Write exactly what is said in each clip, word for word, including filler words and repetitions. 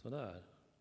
Sådär.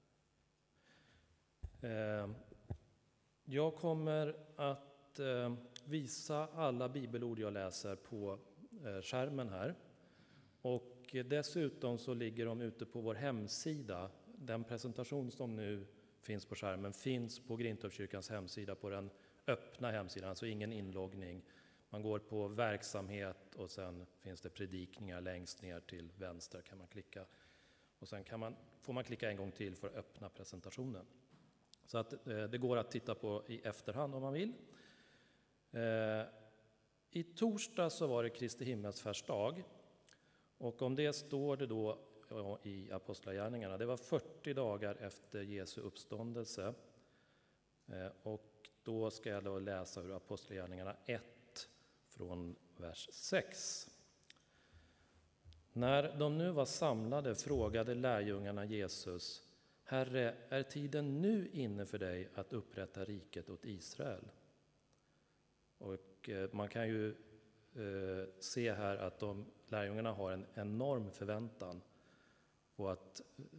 Eh, jag kommer att eh, visa alla bibelord jag läser på eh, skärmen här. Och dessutom så ligger de ute på vår hemsida. Den presentation som nu finns på skärmen finns på Grintorpskyrkans hemsida, på den öppna hemsidan, alltså ingen inloggning. Man går på verksamhet och sen finns det predikningar längst ner till vänster, kan man klicka. Och sen kan man, får man klicka en gång till för att öppna presentationen. Så att eh, det går att titta på i efterhand om man vill. Eh, I torsdag så var det Kristi himmelsfärdsdag. Och om det står det då ja, i Apostlagärningarna. Det var fyrtio dagar efter Jesu uppståndelse. Eh, och då ska jag då läsa ur Apostlagärningarna ett från vers sex. När de nu var samlade frågade lärjungarna Jesus: Herre, är tiden nu inne för dig att upprätta riket åt Israel? Och eh, man kan ju eh, se här att de lärjungarna har en enorm förväntan på att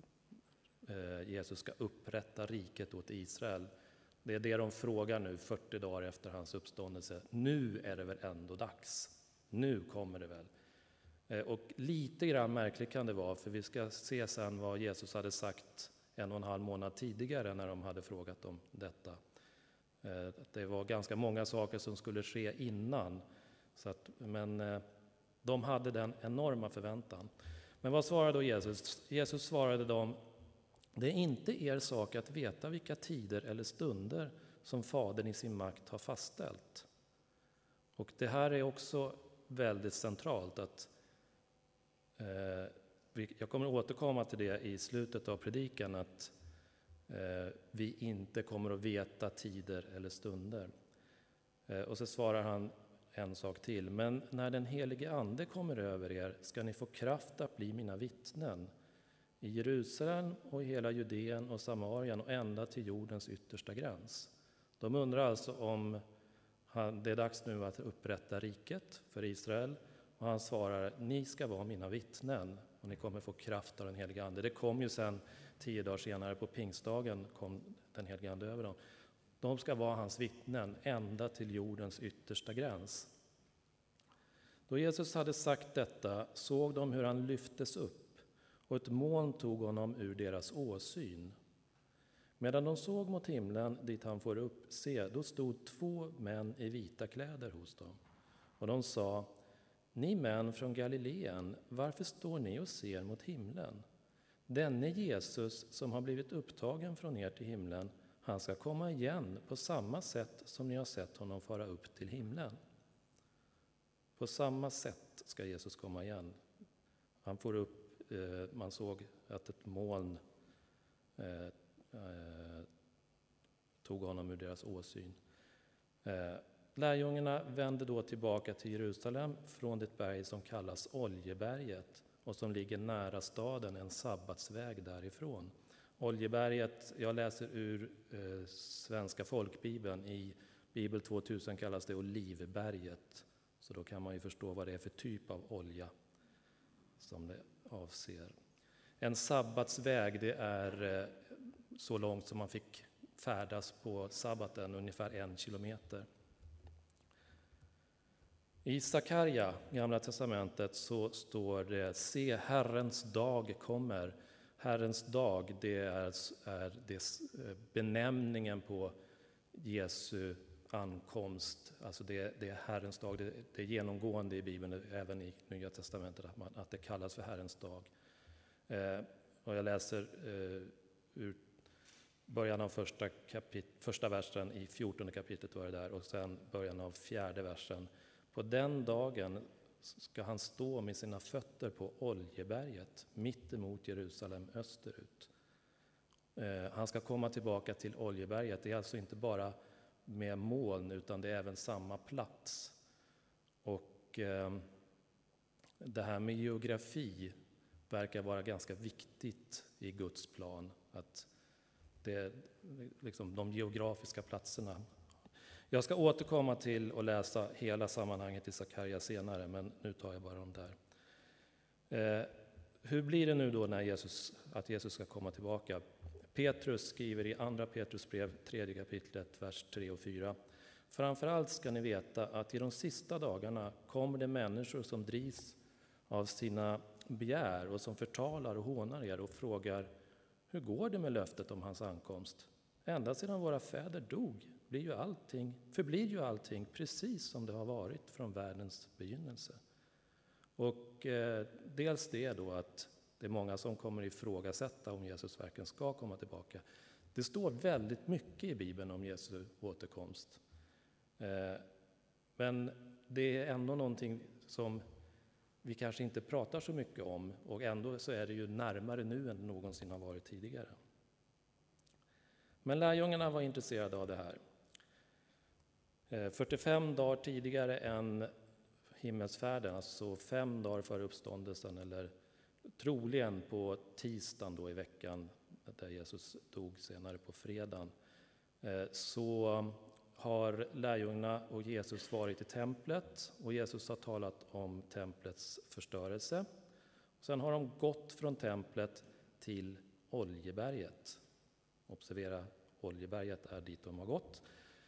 eh, Jesus ska upprätta riket åt Israel. Det är det de frågar nu fyrtio dagar efter hans uppståndelse. Nu är det väl ändå dags. Nu kommer det väl. Och lite grann märkligt kan det vara, för vi ska se sen vad Jesus hade sagt en och en halv månad tidigare när de hade frågat om detta. Det var ganska många saker som skulle ske innan. Så att, men de hade den enorma förväntan. Men vad svarade då Jesus? Jesus svarade dem: det är inte er sak att veta vilka tider eller stunder som Fadern i sin makt har fastställt. Och det här är också väldigt centralt. Att, eh, jag kommer att återkomma till det i slutet av predikan, att eh, vi inte kommer att veta tider eller stunder. Eh, och så svarar han en sak till. Men när den helige ande kommer över er ska ni få kraft att bli mina vittnen i Jerusalem och i hela Judeen och Samarien och ända till jordens yttersta gräns. De undrar alltså om han, det är dags nu att upprätta riket för Israel. Och han svarar: ni ska vara mina vittnen och ni kommer få kraft av den helige ande. Det kom ju sen tio dagar senare på pingstdagen kom den helige ande över dem. De ska vara hans vittnen ända till jordens yttersta gräns. Då Jesus hade sagt detta såg de hur han lyftes upp och ett moln tog honom ur deras åsyn. Medan de såg mot himlen dit han får upp, se, då stod två män i vita kläder hos dem. Och de sa: ni män från Galileen, varför står ni och ser mot himlen? Denne Jesus som har blivit upptagen från er till himlen, han ska komma igen på samma sätt som ni har sett honom fara upp till himlen. På samma sätt ska Jesus komma igen. Han får upp. Man såg att ett moln eh, eh, tog honom ur deras åsyn. Eh, lärjungarna vände då tillbaka till Jerusalem från det berg som kallas Oljeberget och som ligger nära staden, en sabbatsväg därifrån. Oljeberget, jag läser ur eh, Svenska folkbibeln, i Bibel tvåtusen kallas det Olivberget. Så då kan man ju förstå vad det är för typ av olja som det avser. En sabbatsväg, det är eh, så långt som man fick färdas på sabbaten, ungefär en kilometer. I Sakarja, Gamla testamentet, så står det: se, Herrens dag kommer. Herrens dag, det är, är det benämningen på Jesu ankomst. Alltså det, det är Herrens dag, det, det är genomgående i Bibeln, även i Nya testamentet, att, man, att det kallas för Herrens dag. Eh, och jag läser eh, ur början av första, kapit, första versen i fjortonde kapitlet var det där, och sen början av fjärde versen. På den dagen ska han stå med sina fötter på Oljeberget, mitt emot Jerusalem österut. Eh, han ska komma tillbaka till Oljeberget. Det är alltså inte bara med moln, utan det är även samma plats. Och eh, det här med geografi verkar vara ganska viktigt i Guds plan. Att det liksom de geografiska platserna. Jag ska återkomma till och läsa hela sammanhanget i Sakarja senare, men nu tar jag bara dem där. Eh, hur blir det nu då när Jesus, att Jesus ska komma tillbaka? Petrus skriver i andra Petrus brev, tredje kapitlet, vers tre och fyra. Framförallt ska ni veta att i de sista dagarna kommer det människor som drivs av sina begär och som förtalar och hånar er och frågar: hur går det med löftet om hans ankomst? Ända sedan våra fäder dog blir ju allting, förblir ju allting precis som det har varit från världens begynnelse. Och eh, dels det då att det är många som kommer ifrågasätta om Jesus verkligen ska komma tillbaka. Det står väldigt mycket i Bibeln om Jesu återkomst. Eh, men det är ändå någonting som vi kanske inte pratar så mycket om, och ändå så är det ju närmare nu än någonsin har varit tidigare. Men lärjungarna var intresserade av det här. fyrtiofem dagar tidigare än himmelsfärden, alltså fem dagar före uppståndelsen, eller troligen på tisdagen då i veckan där Jesus dog, senare på fredagen, så har lärjungarna och Jesus varit i templet, och Jesus har talat om templets förstörelse. Sen har de gått från templet till Oljeberget. Observera, Oljeberget är dit de har gått.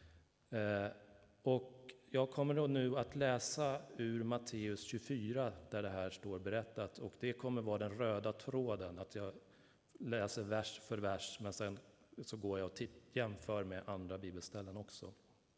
Och jag kommer då nu att läsa ur Matteus tjugofyra där det här står berättat, och det kommer vara den röda tråden, att jag läser vers för vers, men sen så går jag och titt- jämför med andra bibelställen också.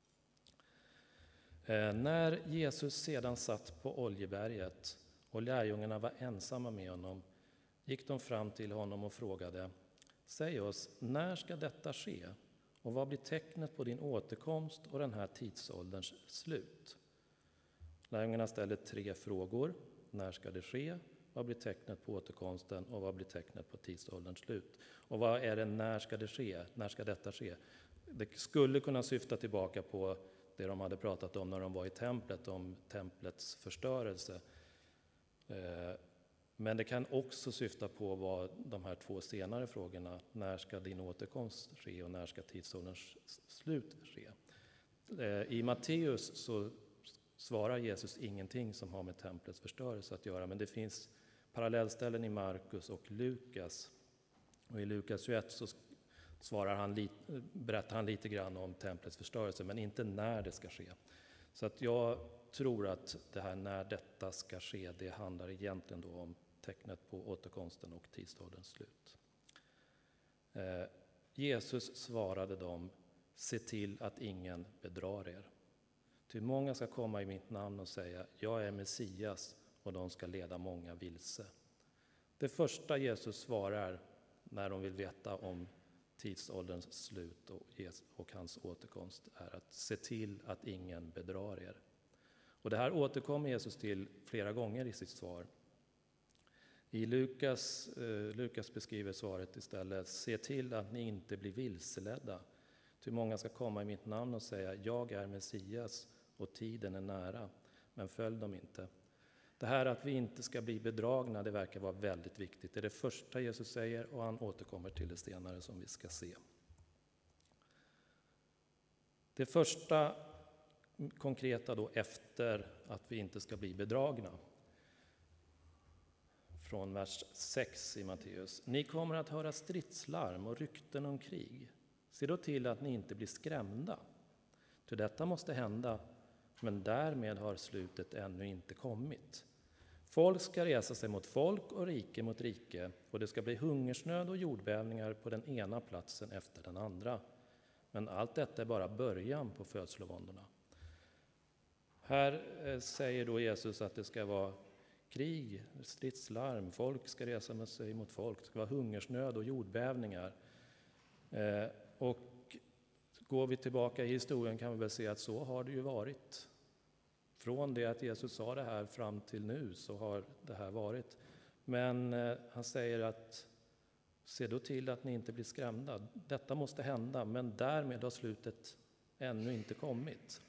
Eh, när Jesus sedan satt på Oljeberget och lärjungarna var ensamma med honom, gick de fram till honom och frågade: säg oss, när ska detta ske? Och vad blir tecknet på din återkomst och den här tidsålderns slut? Lärjungarna ställde tre frågor. När ska det ske? Vad blir tecknet på återkomsten? Och vad blir tecknet på tidsålderns slut? Och vad är det, när ska det ske? När ska detta ske? Det skulle kunna syfta tillbaka på det de hade pratat om när de var i templet, om templets förstörelse. Men det kan också syfta på vad de här två senare frågorna, när ska din återkomst ske och när ska tidsålderns slut ske? I Matteus så svarar Jesus ingenting som har med templets förstörelse att göra, men det finns parallellställen i Markus och Lukas. Och i Lukas tjugoett så svarar han, berättar han lite grann om templets förstörelse, men inte när det ska ske. Så att jag tror att det här när detta ska ske, det handlar egentligen då om tecknet på återkomsten och tidsålderns slut. Eh, Jesus svarade dem: se till att ingen bedrar er. Ty många ska komma i mitt namn och säga: jag är Messias, och de ska leda många vilse. Det första Jesus svarar när de vill veta om tidsålderns slut och, och hans återkomst är att se till att ingen bedrar er. Och det här återkommer Jesus till flera gånger i sitt svar. I Lukas, eh, Lukas beskriver svaret istället: se till att ni inte blir vilseledda. Ty många ska komma i mitt namn och säga: jag är Messias, och tiden är nära. Men följ dem inte. Det här att vi inte ska bli bedragna, det verkar vara väldigt viktigt. Det är det första Jesus säger, och han återkommer till det senare som vi ska se. Det första konkreta då efter att vi inte ska bli bedragna. Från vers sex i Matteus. Ni kommer att höra stridslarm och rykten om krig. Se då till att ni inte blir skrämda. För detta måste hända, men därmed har slutet ännu inte kommit. Folk ska resa sig mot folk och rike mot rike, och det ska bli hungersnöd och jordbävningar på den ena platsen efter den andra. Men allt detta är bara början på födslovåndorna. Här säger då Jesus att det ska vara krig, stridslarm, folk ska resa sig mot folk, det ska vara hungersnöd och jordbävningar. Eh, och går vi tillbaka i historien kan vi väl se att så har det ju varit. Från det att Jesus sa det här fram till nu så har det här varit. Men eh, han säger att se då till att ni inte blir skrämda. Detta måste hända, men därmed har slutet ännu inte kommit.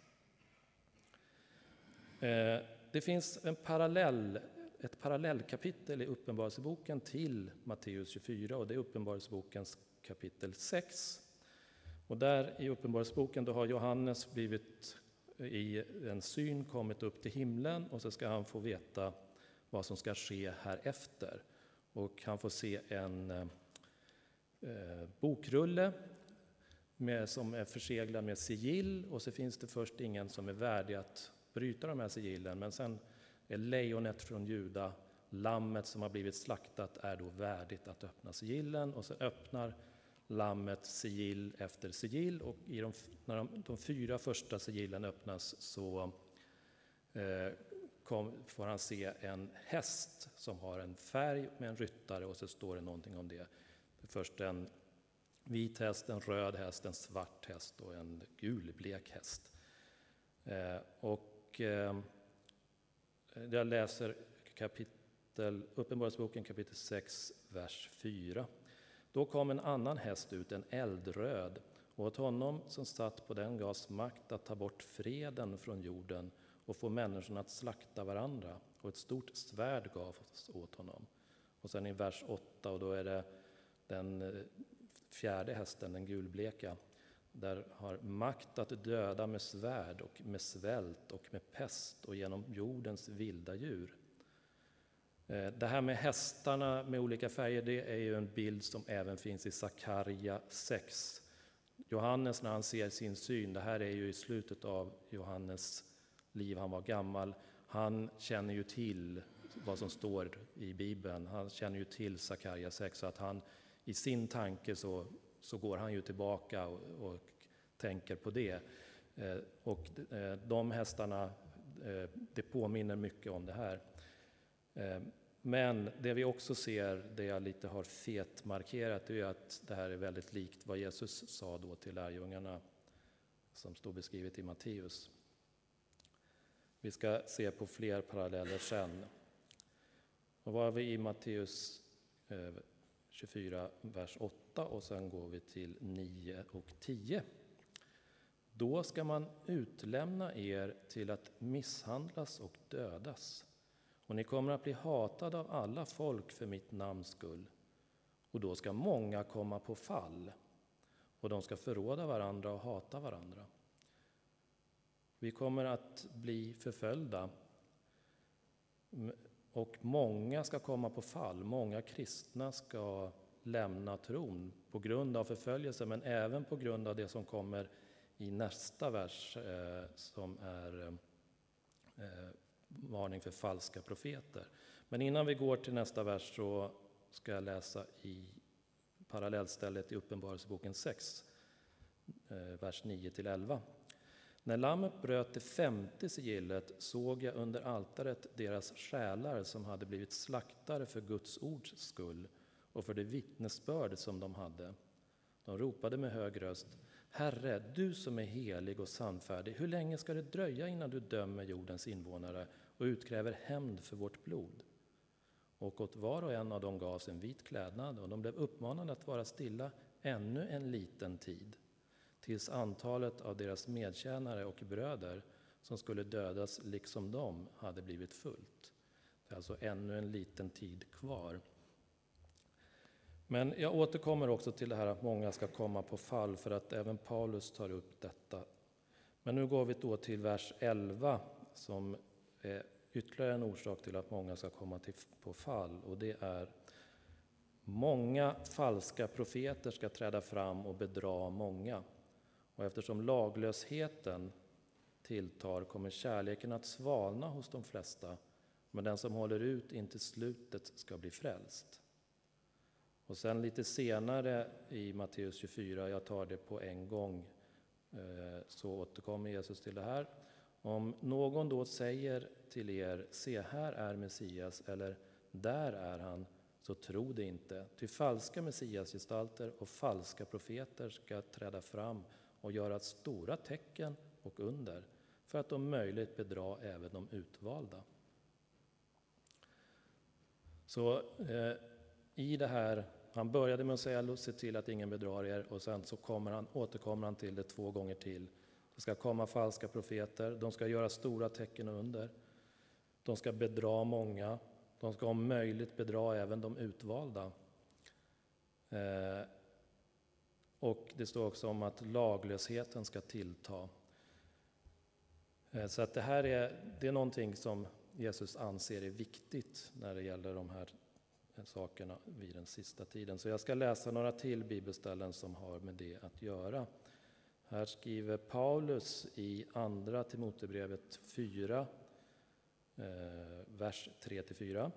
Eh, det finns en parallell, ett parallellkapitel i Uppenbarelseboken till Matteus tjugofyra, och det är Uppenbarelsebokens kapitel sex. Och där i Uppenbarelseboken då har Johannes blivit i en syn kommit upp till himlen, och så ska han få veta vad som ska ske här efter. Och han får se en eh, bokrulle med, som är förseglad med sigill, och så finns det först ingen som är värdig att bryta de här sigillen, men sen är lejonet från Juda, lammet som har blivit slaktat, är då värdigt att öppna sigillen, och så öppnar lammet sigill efter sigill, och i de, när de, de fyra första sigillen öppnas så eh, kom, får han se en häst som har en färg med en ryttare, och så står det någonting om det. Först en vit häst, en röd häst, en svart häst och en gulblek häst. Eh, och eh, jag läser kapitel, Uppenbarelseboken kapitel sex, vers fyra. Då kom en annan häst ut, en eldröd, och åt honom som satt på den gavs makt att ta bort freden från jorden och få människorna att slakta varandra, och ett stort svärd gavs åt honom. Och sen i vers åtta, och då är det den fjärde hästen, den gulbleka, där har makt att döda med svärd och med svält och med pest och genom jordens vilda djur. Det här med hästarna med olika färger, det är ju en bild som även finns i Sakarja sex. Johannes, när han ser sin syn, det här är ju i slutet av Johannes liv, han var gammal, han känner ju till vad som står i Bibeln, han känner ju till Sakarja sex, så att han i sin tanke så, så går han ju tillbaka och, och tänker på det. Eh, och eh, de hästarna, eh, det påminner mycket om det här. Eh, men det vi också ser, det jag lite har fetmarkerat, är att det här är väldigt likt vad Jesus sa då till lärjungarna, som står beskrivet i Matteus. Vi ska se på fler paralleller sen. Och var vi i Matteus eh, tjugofyra, vers åtta, och sen går vi till nio och tio. Då ska man utlämna er till att misshandlas och dödas, och ni kommer att bli hatade av alla folk för mitt namns skull. Och då ska många komma på fall, och de ska förråda varandra och hata varandra. Vi kommer att bli förföljda, och många ska komma på fall. Många kristna ska lämna tron på grund av förföljelse, men även på grund av det som kommer i nästa vers, eh, som är eh, varning för falska profeter. Men innan vi går till nästa vers så ska jag läsa i parallellstället i Uppenbarelseboken sex, eh, vers nio till elva. När lammet bröt det femte sigillet såg jag under altaret deras själar som hade blivit slaktare för Guds ords skull och för det vittnesbörd som de hade. De ropade med hög röst: Herre, du som är helig och sannfärdig, hur länge ska det dröja innan du dömer jordens invånare och utkräver hämnd för vårt blod? Och åt var och en av dem gavs en vit klädnad, och de blev uppmanade att vara stilla ännu en liten tid, tills antalet av deras medtjänare och bröder som skulle dödas liksom de hade blivit fullt. Det är alltså ännu en liten tid kvar. Men jag återkommer också till det här att många ska komma på fall, för att även Paulus tar upp detta. Men nu går vi då till vers elva, som är ytterligare en orsak till att många ska komma till, på fall. Och det är: många falska profeter ska träda fram och bedra många. Och eftersom laglösheten tilltar kommer kärleken att svalna hos de flesta, men den som håller ut in till slutet ska bli frälst. Och sen lite senare i Matteus tjugofyra, jag tar det på en gång, så återkommer Jesus till det här. Om någon då säger till er: se, här är Messias, eller där är han, så tro det inte. Ty falska messiasgestalter och falska profeter ska träda fram och göra stora tecken och under, för att om möjligt bedra även de utvalda. Så eh, i det här, han började med att säga: se till att ingen bedrar er, och sen så kommer han, återkommer han till det två gånger till. Det ska komma falska profeter, de ska göra stora tecken och under, de ska bedra många, de ska om möjligt bedra även de utvalda. Eh, och det står också om att laglösheten ska tillta. Eh, så att det här är, det är någonting som Jesus anser är viktigt när det gäller de här sakerna vid den sista tiden. Så jag ska läsa några till bibelställen som har med det att göra. Här skriver Paulus i andra Timoteusbrevet fyra, eh, vers tre till fyra.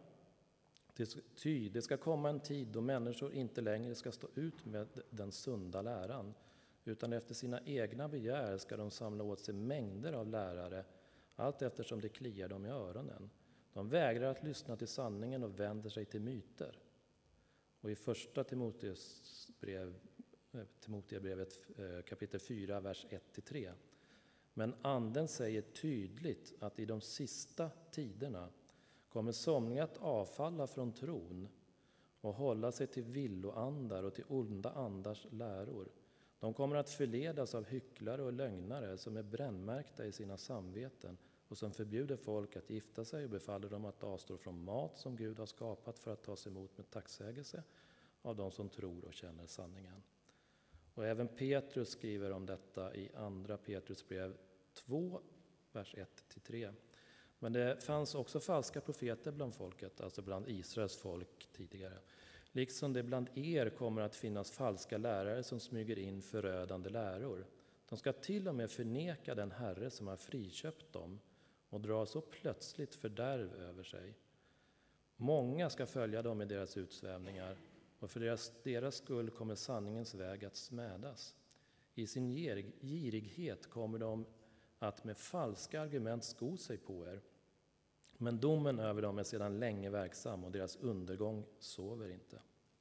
Ty det ska komma en tid då människor inte längre ska stå ut med den sunda läran, utan efter sina egna begär ska de samla åt sig mängder av lärare, allt eftersom det kliar dem i öronen. De vägrar att lyssna till sanningen och vänder sig till myter. Och i första Timoteusbrev, Timoteusbrevet kapitel fyra, vers ett till tre. Men anden säger tydligt att i de sista tiderna kommer somliga att avfalla från tron och hålla sig till villoandar och till onda andars läror. De kommer att förledas av hycklare och lögnare som är brännmärkta i sina samveten och som förbjuder folk att gifta sig och befaller dem att avstå från mat som Gud har skapat för att tas emot med tacksägelse av de som tror och känner sanningen. Och även Petrus skriver om detta i andra Petrus brev två, vers ett till tre. Men det fanns också falska profeter bland folket, alltså bland Israels folk tidigare. Liksom det bland er kommer att finnas falska lärare som smyger in förödande läror. De ska till och med förneka den Herre som har friköpt dem och dra så plötsligt fördärv över sig. Många ska följa dem i deras utsvävningar, och för deras, deras skull kommer sanningens väg att smädas. I sin girig, girighet kommer de att med falska argument sko sig på er. Men domen över dem är sedan länge verksam och deras undergång sover inte.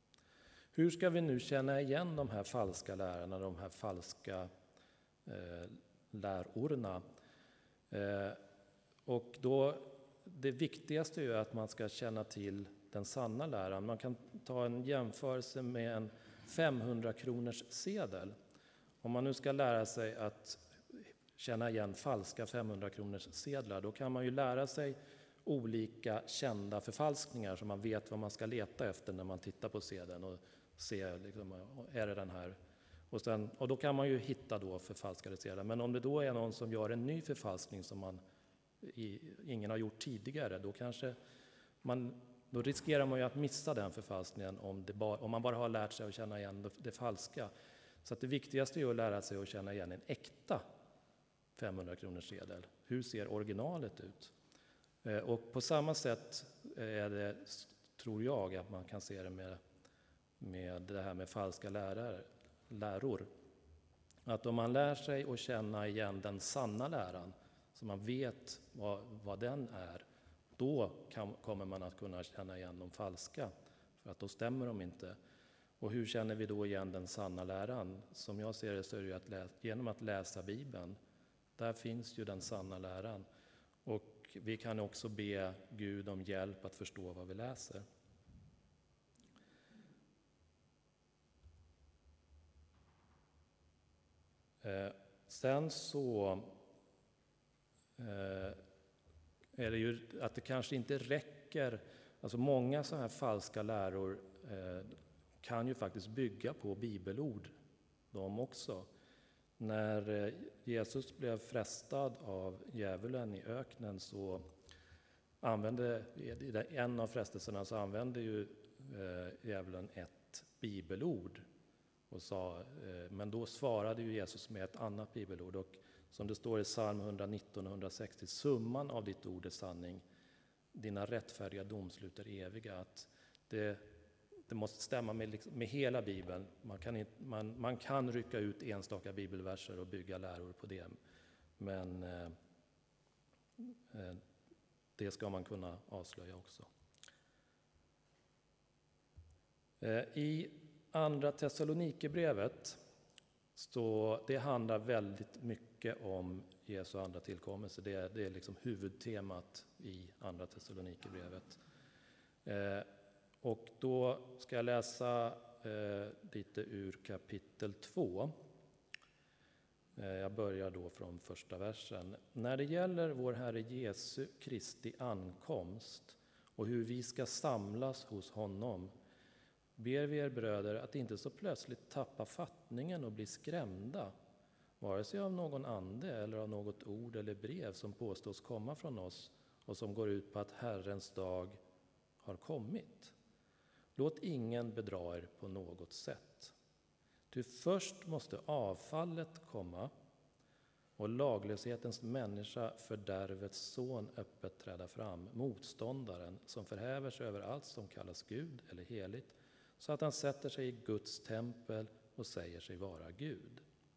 Hur ska vi nu känna igen de här falska lärarna, de här falska eh, lärorna? Eh, och då, det viktigaste är att man ska känna till den sanna läran. Man kan ta en jämförelse med en femhundra kronors sedel. Om man nu ska lära sig att känna igen falska femhundra kronors sedlar, då kan man ju lära sig olika kända förfalskningar så man vet vad man ska leta efter när man tittar på sedeln och se, liksom, är det den här? Och, sen, och då kan man ju hitta då förfalskade sedlar. Men om det då är någon som gör en ny förfalskning som man, i, ingen har gjort tidigare, då kanske man, då riskerar man ju att missa den förfalskningen om, det bara, om man bara har lärt sig att känna igen det, det falska. Så att det viktigaste är att lära sig att känna igen en äkta femhundra kronors sedel. Hur ser originalet ut? Och på samma sätt är det, tror jag, att man kan se det med, med det här med falska lärare, läror. Att om man lär sig att känna igen den sanna läran, så man vet vad, vad den är, då kan, kommer man att kunna känna igen de falska, för att då stämmer de inte. Och hur känner vi då igen den sanna läran? Som jag ser det så är det att läsa, genom att läsa Bibeln. Där finns ju den sanna läran. Och vi kan också be Gud om hjälp att förstå vad vi läser. Eh, sen så eh, är det ju att det kanske inte räcker. Alltså många så här falska läror eh, kan ju faktiskt bygga på bibelord, de också. När Jesus blev frestad av djävulen i öknen, så använde, i en av frestelserna så använde ju djävulen ett bibelord och sa, men då svarade ju Jesus med ett annat bibelord. Och som det står i psalm etthundranitton och etthundrasextio, summan av ditt ord är sanning, dina rättfärdiga domslut är eviga. Att det Det måste stämma med, med hela Bibeln. Man kan, inte, man, man kan rycka ut enstaka bibelverser och bygga läror på det. Men eh, det ska man kunna avslöja också. Eh, I andra Thessalonikerbrevet, så det handlar väldigt mycket om Jesu andra tillkommelse. Det, det är liksom huvudtemat i andra Thessalonikerbrevet. Eh, Och då ska jag läsa eh, lite ur kapitel två. Eh, jag börjar då från första versen. När det gäller vår Herre Jesu Kristi ankomst och hur vi ska samlas hos honom, ber vi er bröder att inte så plötsligt tappa fattningen och bli skrämda, vare sig av någon ande eller av något ord eller brev som påstås komma från oss och som går ut på att Herrens dag har kommit. låt ingen bedra er på något sätt. Ty först måste avfallet komma och laglöshetens människa, fördärvets son, öppet träda fram, motståndaren som förhäver sig över allt som kallas Gud eller heligt, så att han sätter sig i Guds tempel och säger sig vara Gud.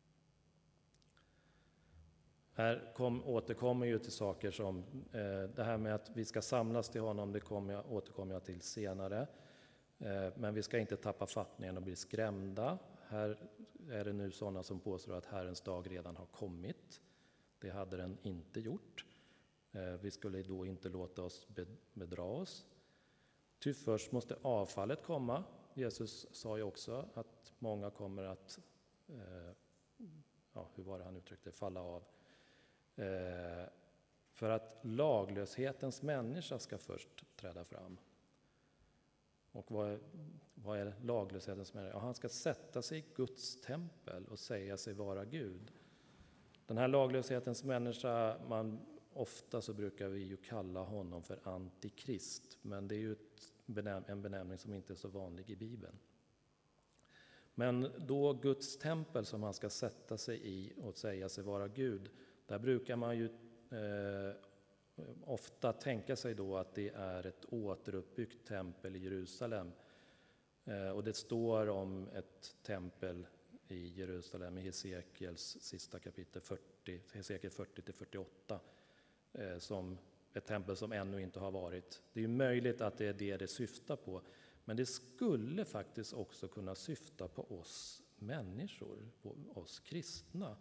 Här kom, återkommer ju till saker som eh, det här med att vi ska samlas till honom, det kommer jag, återkommer jag till senare. Eh, men vi ska inte tappa fattningen och bli skrämda. Här är det nu sådana som påstår att Herrens dag redan har kommit. Det hade den inte gjort. Eh, vi skulle då inte låta oss bedra oss. Ty först måste avfallet komma. Jesus sa ju också att många kommer att, eh, ja, hur var det han uttryckte, falla av. Eh, för att laglöshetens människa ska först träda fram. Och vad är, vad är laglöshetens människa? Ja, han ska sätta sig i Guds tempel och säga sig vara Gud. Den här laglöshetens människa, man, ofta så brukar vi ju kalla honom för antikrist, men det är ju ett benäm- en benämning som inte är så vanlig i Bibeln. Men då Guds tempel som han ska sätta sig i och säga sig vara Gud, där brukar man ju eh, ofta tänka sig då att det är ett återuppbyggt tempel i Jerusalem. Eh, och det står om ett tempel i Jerusalem i Hesekiels sista kapitel fyrtio, Hesekiel fyrtio till fyrtioåtta, eh, som ett tempel som ännu inte har varit. Det är ju möjligt att det är det det syftar på, men det skulle faktiskt också kunna syfta på oss människor, på oss kristna.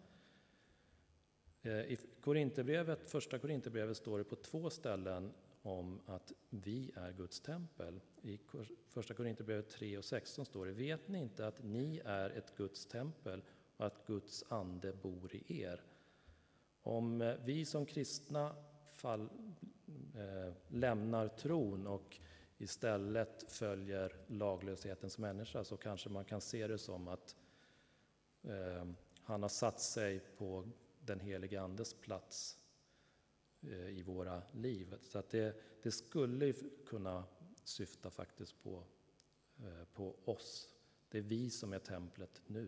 I Korinthierbrevet, första Korinthierbrevet står det på två ställen om att vi är Guds tempel. I första Korinthierbrevet tre och sexton står det: vet ni inte att ni är ett Guds tempel och att Guds ande bor i er? Om vi som kristna fall, eh, lämnar tron och istället följer laglöshetens människa, så kanske man kan se det som att eh, han har satt sig på den helige andes plats eh, i våra liv. Så att det, det skulle kunna syfta faktiskt på, eh, på oss. Det är vi som är templet nu.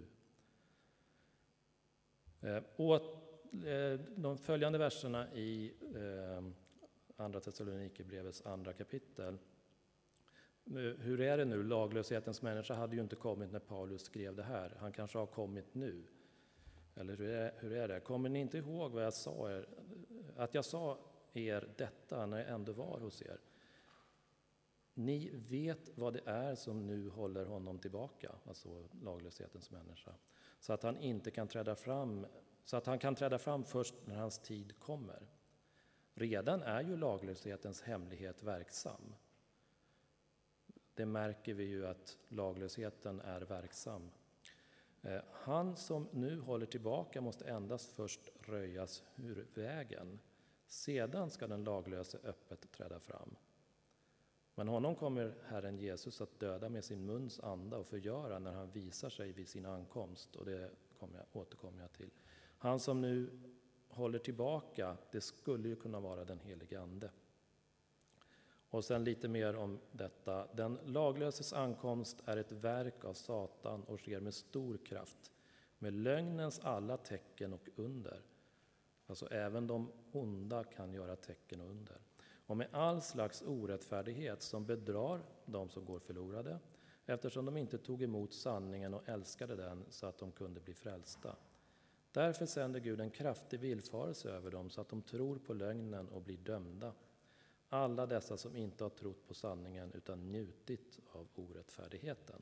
Eh, och eh, de följande verserna i eh, andra Thessalonikerbrevets andra kapitel. Hur är det nu? Laglöshetens människa hade ju inte kommit när Paulus skrev det här. Han kanske har kommit nu. Eller hur är, hur är det? Kommer ni inte ihåg vad jag sa er, att jag sa er detta när jag ändå var hos er? Ni vet vad det är som nu håller honom tillbaka, alltså laglöshetens människa, så att han inte kan träda fram, så att han kan träda fram först när hans tid kommer. Redan är ju laglöshetens hemlighet verksam. Det märker vi ju att laglösheten är verksam. Han som nu håller tillbaka måste endast först röjas ur vägen. Sedan ska den laglöse öppet träda fram. Men honom kommer Herren Jesus att döda med sin muns anda och förgöra när han visar sig vid sin ankomst. Och det kommer jag, återkommer jag till. Han som nu håller tillbaka, det skulle ju kunna vara den helige ande. Och sen lite mer om detta. Den laglöses ankomst är ett verk av Satan och sker med stor kraft, med lögnens alla tecken och under. Alltså även de onda kan göra tecken och under. Och med all slags orättfärdighet som bedrar de som går förlorade, eftersom de inte tog emot sanningen och älskade den så att de kunde bli frälsta. Därför sänder Gud en kraftig villfarelse över dem så att de tror på lögnen och blir dömda. Alla dessa som inte har trott på sanningen utan njutit av orättfärdigheten.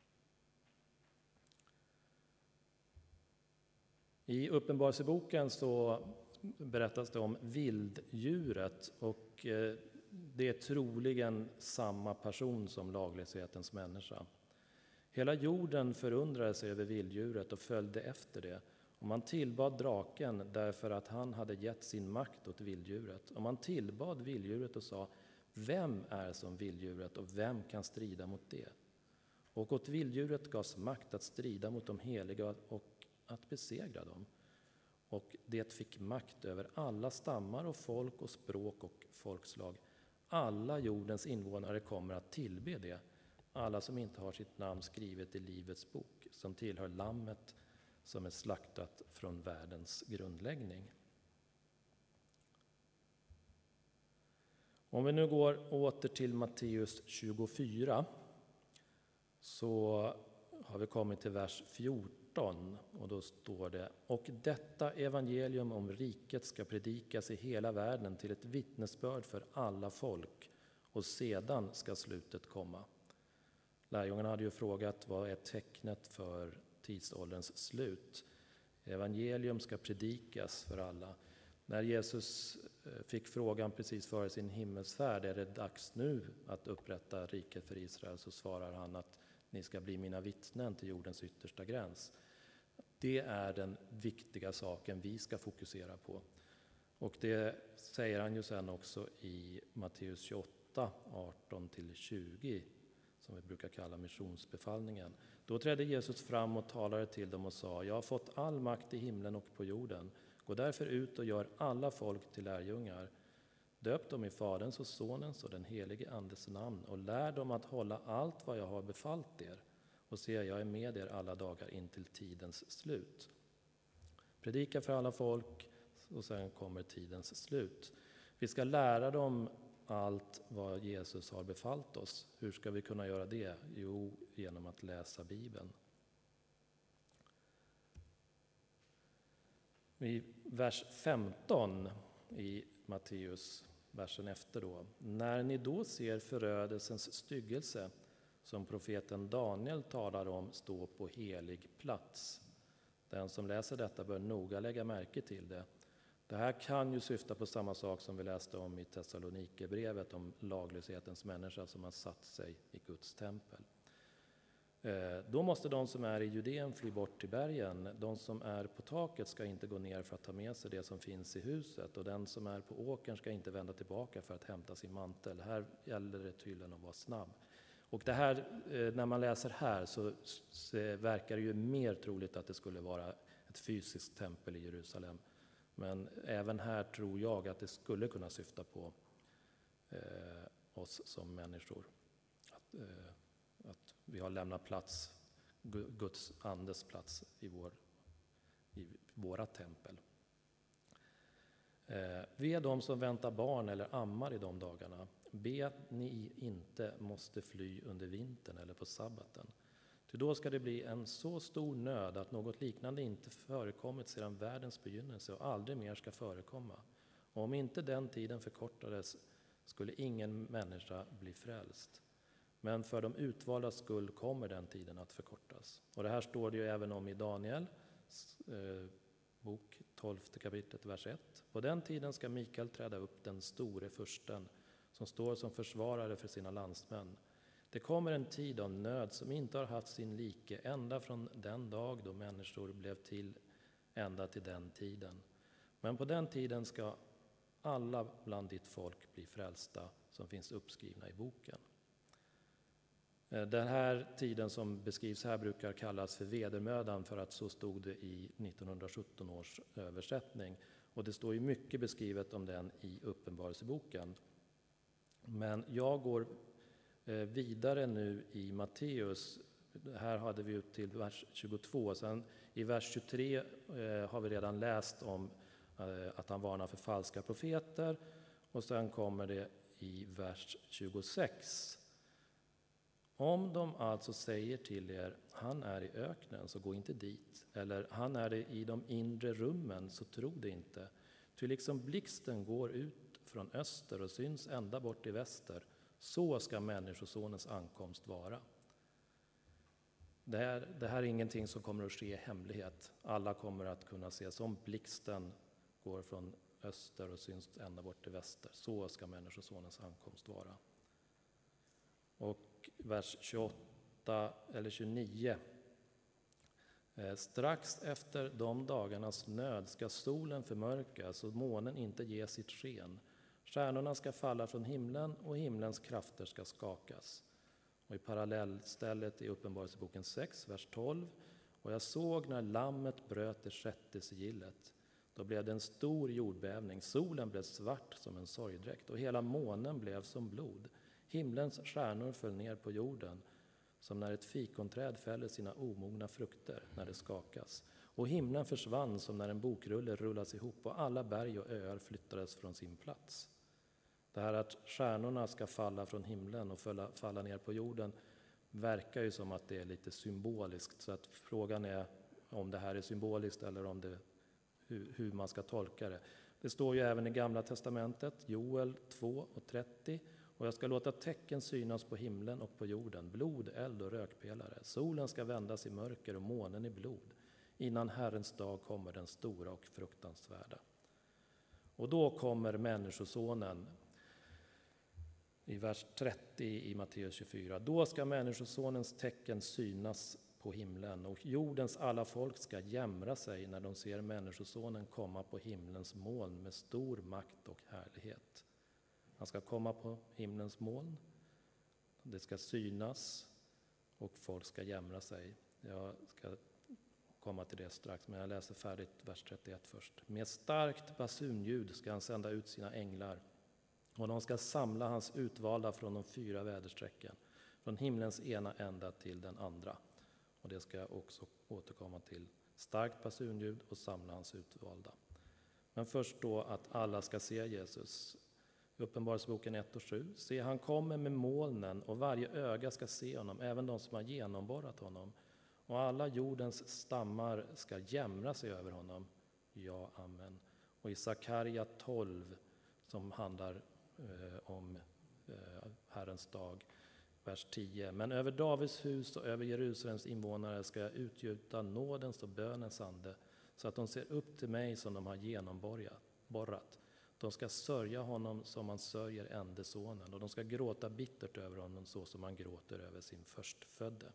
I Uppenbarelseboken så berättas det om vilddjuret, och det är troligen samma person som laglöshetens människa. Hela jorden förundrade sig över vilddjuret och följde efter det. Och man tillbad draken därför att han hade gett sin makt åt vilddjuret. Och man tillbad vilddjuret och sa: vem är som vilddjuret och vem kan strida mot det? Och åt vilddjuret gavs makt att strida mot de heliga och att besegra dem. Och det fick makt över alla stammar och folk och språk och folkslag. Alla jordens invånare kommer att tillbe det. alla som inte har sitt namn skrivet i Livets bok, som tillhör Lammet som är slaktat från världens grundläggning. Om vi nu går åter till Matteus tjugofyra så har vi kommit till vers fjorton och då står det: och detta evangelium om riket ska predikas i hela världen till ett vittnesbörd för alla folk, och sedan ska slutet komma. Lärjungarna hade ju frågat vad är tecknet för tidsålderns slut. Evangelium ska predikas för alla. När Jesus fick frågan precis före sin himmelsfärd, är det dags nu att upprätta riket för Israel, så svarar han att ni ska bli mina vittnen till jordens yttersta gräns. Det är den viktiga saken vi ska fokusera på. Och det säger han ju sen också i Matteus tjugoåtta, arton till tjugo, som vi brukar kalla missionsbefallningen. Då trädde Jesus fram och talade till dem och sa: jag har fått all makt i himlen och på jorden. Gå därför ut och gör alla folk till lärjungar. Döp dem i Faderns och Sonens och den helige Andes namn och lär dem att hålla allt vad jag har befallt er. Och se, jag är med er alla dagar in till tidens slut. Predika för alla folk, och sen kommer tidens slut. Vi ska lära dem allt vad Jesus har befallt oss. Hur ska vi kunna göra det? Jo, genom att läsa Bibeln. I vers femton i Matteus, versen efter då: när ni då ser förödelsens styggelse som profeten Daniel talar om stå på helig plats. Den som läser detta bör noga lägga märke till det. Det här kan ju syfta på samma sak som vi läste om i Thessalonikerbrevet om laglöshetens människa som har satt sig i Guds tempel. Då måste de som är i Judeen fly bort till bergen. De som är på taket ska inte gå ner för att ta med sig det som finns i huset. Och den som är på åkern ska inte vända tillbaka för att hämta sin mantel. Här gäller det tydligen att vara snabb. Och det här, när man läser här så, så verkar det ju mer troligt att det skulle vara ett fysiskt tempel i Jerusalem. Men även här tror jag att det skulle kunna syfta på eh, oss som människor. Att, eh, att vi har lämnat plats, Guds andes plats i, vår, i våra tempel. Eh, vi är de som väntar barn eller ammar i de dagarna. Be att ni inte måste fly under vintern eller på sabbaten. Ty då ska det bli en så stor nöd att något liknande inte förekommit sedan världens begynnelse och aldrig mer ska förekomma. Och om inte den tiden förkortades skulle ingen människa bli frälst. Men för de utvaldas skull kommer den tiden att förkortas. Och det här står det ju även om i Daniel, eh, bok tolfte kapitlet, vers ett. På den tiden ska Mikael träda upp, den store fursten, som står som försvarare för sina landsmän. Det kommer en tid av nöd som inte har haft sin like ända från den dag då människor blev till ända till den tiden. Men på den tiden ska alla bland ditt folk bli frälsta som finns uppskrivna i boken. Den här tiden som beskrivs här brukar kallas för vedermödan, för att så stod det i nittonhundrasjutton års översättning. Och det står ju mycket beskrivet om den i Uppenbarelseboken. Men jag går vidare nu i Matteus. Här hade vi ut till vers tjugotvå. Sen i vers tjugotre har vi redan läst om att han varnar för falska profeter. Och sen kommer det i vers tjugosex. Om de alltså säger till er, han är i öknen, så gå inte dit. Eller han är det i de inre rummen, så tro det inte. Ty liksom blixten går ut från öster och syns ända bort i väster, så ska människosonens ankomst vara. Det här, det här är ingenting som kommer att ske i hemlighet. Alla kommer att kunna se som blixten går från öster och syns ända bort i väster. Så ska människosonens ankomst vara. Och vers tjugoåtta eller tjugonio. Strax efter de dagarnas nöd ska solen förmörkas och månen inte ge sitt sken. Stjärnorna ska falla från himlen och himlens krafter ska skakas. Och i parallellstället i Uppenbarelseboken sex, vers tolv. Och jag såg när lammet bröt det sjätte sigillet. Då blev det en stor jordbävning. Solen blev svart som en sorgdräkt och hela månen blev som blod. Himlens stjärnor föll ner på jorden som när ett fikonträd fäller sina omogna frukter när det skakas. Och himlen försvann som när en bokrulle rullas ihop och alla berg och öar flyttades från sin plats. Det här att stjärnorna ska falla från himlen och falla, falla ner på jorden verkar ju som att det är lite symboliskt. Så att frågan är om det här är symboliskt eller om det, hur, hur man ska tolka det. Det står ju även i Gamla testamentet, Joel två och trettio. Och jag ska låta tecken synas på himlen och på jorden, blod, eld och rökpelare. Solen ska vändas i mörker och månen i blod, innan Herrens dag kommer, den stora och fruktansvärda. Och då kommer Människosonen i vers trettio i Matteus tjugofyra. Då ska Människosonens tecken synas på himlen och jordens alla folk ska jämra sig när de ser Människosonen komma på himlens moln med stor makt och härlighet. Han ska komma på himlens moln, det ska synas och folk ska jämra sig. Jag ska komma till det strax, men jag läser färdigt vers trettioett först. Med starkt basunljud ska han sända ut sina änglar och de ska samla hans utvalda från de fyra väderstrecken, från himlens ena ända till den andra. Och det ska jag också återkomma till. Starkt basunljud och samla hans utvalda. Men först då att alla ska se Jesus. Uppenbarelseboken ett och sju. Se, han kommer med molnen och varje öga ska se honom, även de som har genomborrat honom. Och alla jordens stammar ska jämra sig över honom. Ja, amen. Och i Sakarja tolv, som handlar eh, om eh, Herrens dag, vers tio. Men över Davids hus och över Jerusalems invånare ska jag utgjuta nådens och bönens ande, så att de ser upp till mig som de har genomborrat. De ska sörja honom som man sörjer ende sonen, och de ska gråta bittert över honom så som man gråter över sin förstfödde.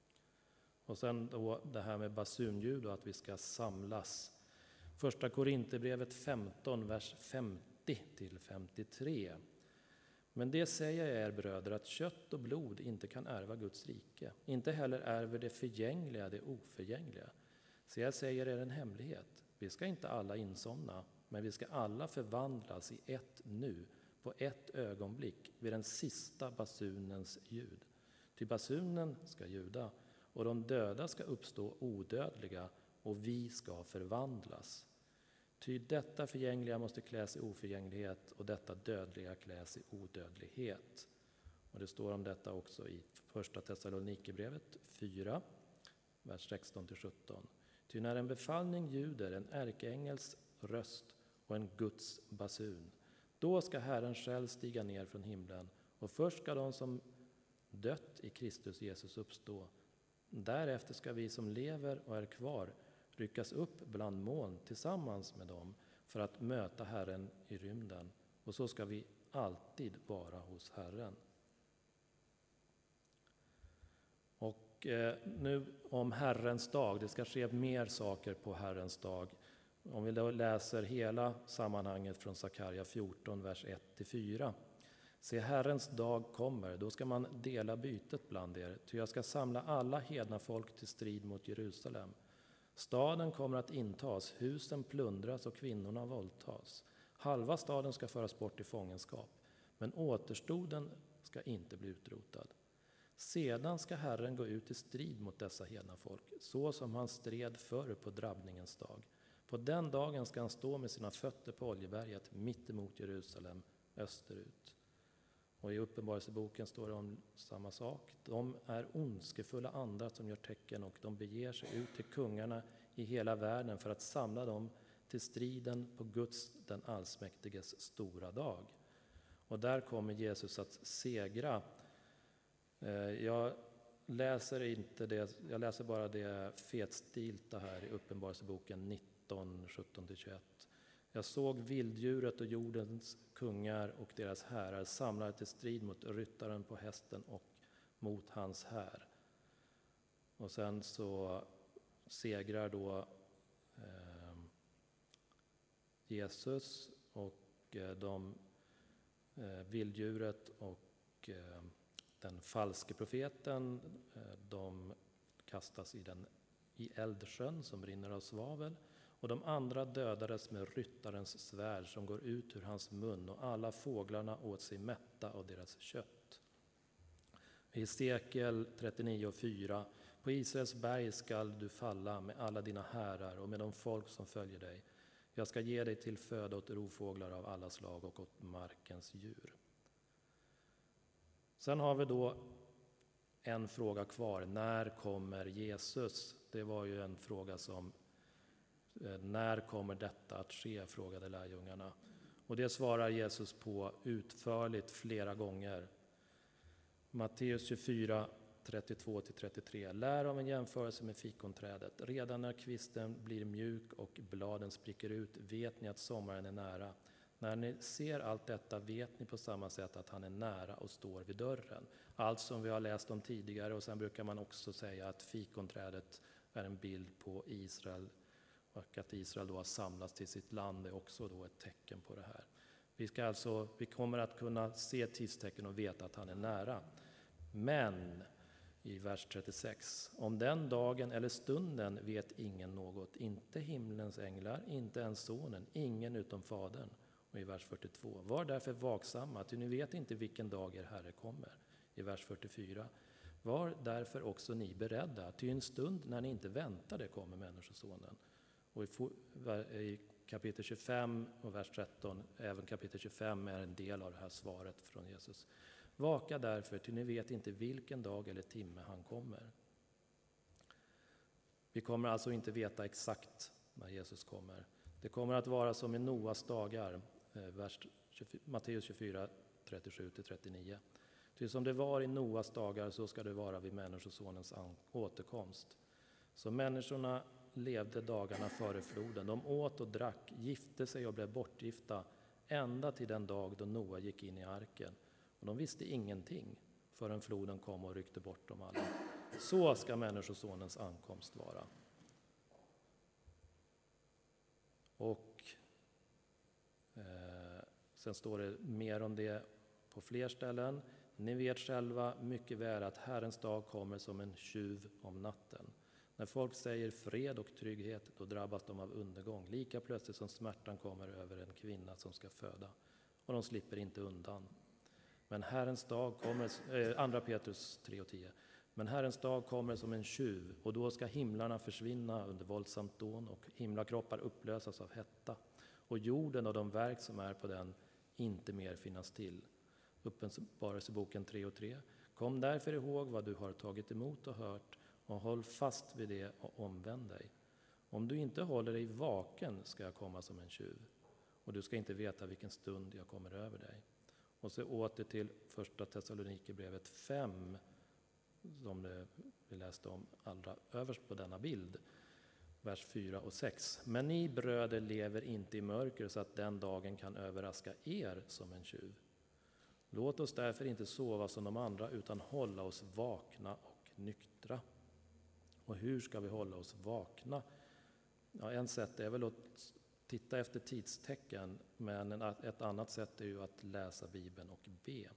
Och sen då det här med basunljud och att vi ska samlas. Första Korinthierbrevet femton, vers femtio till femtiotre. Men det säger jag er bröder, att kött och blod inte kan ärva Guds rike. Inte heller ärver det förgängliga det oförgängliga. Så jag säger er en hemlighet. Vi ska inte alla insomna, men vi ska alla förvandlas i ett nu, på ett ögonblick, vid den sista basunens ljud. Ty basunen ska ljuda, och de döda ska uppstå odödliga, och vi ska förvandlas. Ty detta förgängliga måste kläs i oförgänglighet, och detta dödliga kläs i odödlighet. Och det står om detta också i första Thessalonikerbrevet fyra, vers sexton till sjutton. Ty när en befallning ljuder, en ärkeängels röst och en Guds basun, då ska Herren själv stiga ner från himlen, och först ska de som dött i Kristus Jesus uppstå. Därefter ska vi som lever och är kvar ryckas upp bland moln tillsammans med dem för att möta Herren i rymden, och så ska vi alltid vara hos Herren. Och eh, nu om Herrens dag, det ska ske mer saker på Herrens dag. Om vi då läser hela sammanhanget från Sakarja fjorton, vers ett till fyra. Se, Herrens dag kommer, då ska man dela bytet bland er, ty jag ska samla alla hedna folk till strid mot Jerusalem. Staden kommer att intas, husen plundras och kvinnorna våldtas. Halva staden ska föras bort i fångenskap, men återstoden ska inte bli utrotad. Sedan ska Herren gå ut i strid mot dessa hedna folk, så som han stred förr på drabbningens dag. På den dagen ska han stå med sina fötter på Oljeberget mitt emot Jerusalem, österut. Och i Uppenbarelseboken står det om samma sak. De är ondskefulla andar som gör tecken, och de beger sig ut till kungarna i hela världen för att samla dem till striden på Guds, den allsmäktiges, stora dag. Och där kommer Jesus att segra. Jag läser inte det, jag läser bara det fetstilta här i Uppenbarelseboken nitton, sjutton till tjugoett. Jag såg vilddjuret och jordens kungar och deras härar samlade till strid mot ryttaren på hästen och mot hans här. Och sen så segrar då eh, Jesus och eh, de eh, vilddjuret och eh, den falske profeten, eh, de kastas i den i eldsjön som brinner av svavel. Och de andra dödades med ryttarens svärd som går ut ur hans mun, och alla fåglarna åt sig mätta av deras kött. I Hesekiel trettionio fyra: på Israels berg skall du falla med alla dina härar och med de folk som följer dig. Jag ska ge dig till föda åt rovfåglar av alla slag och åt markens djur. Sen har vi då en fråga kvar. När kommer Jesus? Det var ju en fråga som, när kommer detta att ske, frågade lärjungarna. Och det svarar Jesus på utförligt flera gånger. Matteus tjugofyra, trettiotvå till trettiotre. Lär av en jämförelse med fikonträdet. Redan när kvisten blir mjuk och bladen spricker ut vet ni att sommaren är nära. När ni ser allt detta vet ni på samma sätt att han är nära och står vid dörren. Allt som vi har läst om tidigare, och sen brukar man också säga att fikonträdet är en bild på Israel, och att Israel då har samlats till sitt land är också då ett tecken på det här. Vi, ska alltså, vi kommer att kunna se tidstecken och veta att han är nära. Men i vers trettiosex: om den dagen eller stunden vet ingen något, inte himlens änglar, inte ens sonen, ingen utom fadern. Och i vers fyrtiotvå: var därför vaksamma, ty ni vet inte vilken dag er Herre kommer. I vers fyrtiofyra: var därför också ni beredda, ty en stund när ni inte väntar det kommer Människosonen. Och i kapitel tjugofem och vers tretton, även kapitel tjugofem är en del av det här svaret från Jesus. Vaka därför, ty ni vet inte vilken dag eller timme han kommer. Vi kommer alltså inte veta exakt när Jesus kommer. Det kommer att vara som i Noas dagar, vers Matteus tjugofyra, trettiosju till trettionio. Ty som det var i Noas dagar så ska det vara vid Människosonens återkomst. Så människorna levde dagarna före floden. De åt och drack, gifte sig och blev bortgifta ända till den dag då Noa gick in i arken. Och de visste ingenting förrän floden kom och ryckte bort dem alla. Så ska Människosonens ankomst vara. Och eh, sen står det mer om det på fler ställen. Ni vet själva mycket väl att Herrens dag kommer som en tjuv om natten. När folk säger fred och trygghet, då drabbas de av undergång. Lika plötsligt som smärtan kommer över en kvinna som ska föda. Och de slipper inte undan. Men Herrens dag kommer, eh, andra Petrus tre och tio. Men Herrens dag kommer som en tjuv, och då ska himlarna försvinna under våldsamt dån och himlakroppar upplösas av hetta. Och jorden och de verk som är på den inte mer finnas till. Uppenbarelseboken tre och tre. Kom därför ihåg vad du har tagit emot och hört, och håll fast vid det och omvänd dig. Om du inte håller dig vaken ska jag komma som en tjuv, och du ska inte veta vilken stund jag kommer över dig. Och så åter till första Thessalonikerbrevet fem, som det vi läste om allra överst på denna bild, vers fyra och sex. Men ni bröder lever inte i mörker så att den dagen kan överraska er som en tjuv. Låt oss därför inte sova som de andra, utan hålla oss vakna och nyktra. Och hur ska vi hålla oss vakna? Ja, en sätt är väl att titta efter tidstecken, men ett annat sätt är ju att läsa Bibeln och be.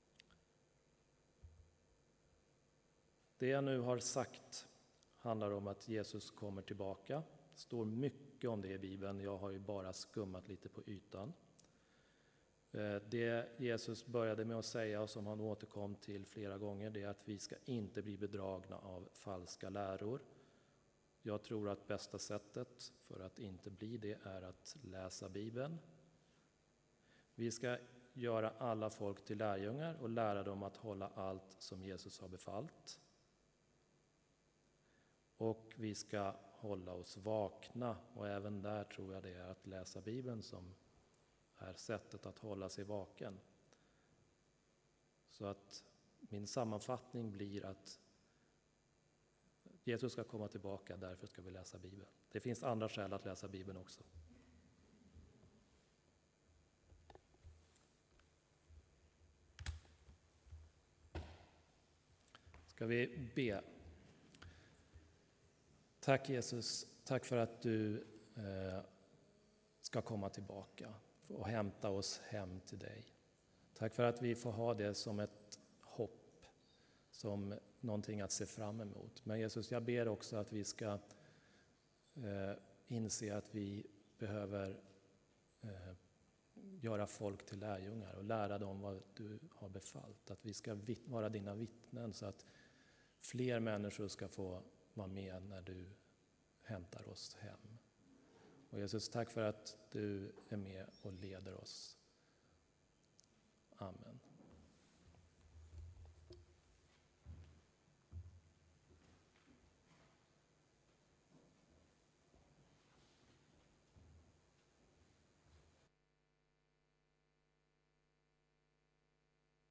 Det jag nu har sagt handlar om att Jesus kommer tillbaka. Det står mycket om det i Bibeln, jag har ju bara skummat lite på ytan. Det Jesus började med att säga och som han återkom till flera gånger, det är att vi ska inte bli bedragna av falska läror. Jag tror att bästa sättet för att inte bli det är att läsa Bibeln. Vi ska göra alla folk till lärjungar och lära dem att hålla allt som Jesus har befallt. Och vi ska hålla oss vakna, och även där tror jag det är att läsa Bibeln som är sättet att hålla sig vaken. Så att min sammanfattning blir att Jesus ska komma tillbaka, därför ska vi läsa Bibeln. Det finns andra skäl att läsa Bibeln också. Ska vi be. Tack Jesus, tack för att du eh, ska komma tillbaka och hämta oss hem till dig. Tack för att vi får ha det som ett hopp, som någonting att se fram emot. Men Jesus, jag ber också att vi ska eh, inse att vi behöver eh, göra folk till lärjungar och lära dem vad du har befallt. Att vi ska vara dina vittnen så att fler människor ska få vara med när du hämtar oss hem. Och Jesus, tack för att du är med och leder oss. Amen.